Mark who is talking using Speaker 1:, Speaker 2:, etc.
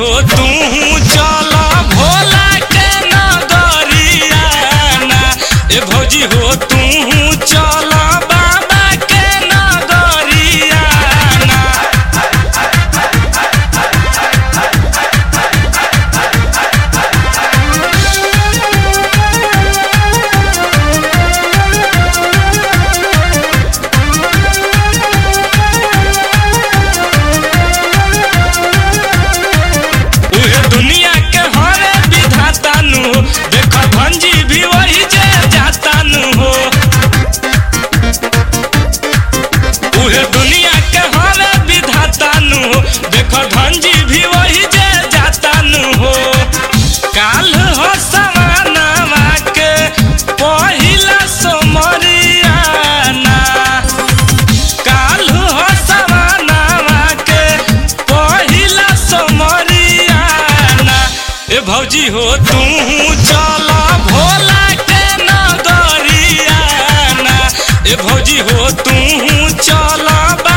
Speaker 1: हो तू चला भोला के नगरियाना ए भौजी हो तू चला बाबा के नगरियाना। दुनिया के हरे विधाता नु देख भंजी भी वही जे जाता नु हो। उहे दुनिया के हरे विधाता नु देख भंजी भी वही जे जाता नु हो। काल हो समानवा के पहिला सोमरियाना काल हो समानवा के पहिला सोमरियाना ए भौजी हो तू चला भोला के नगरियाना ए भौजी हो तू चला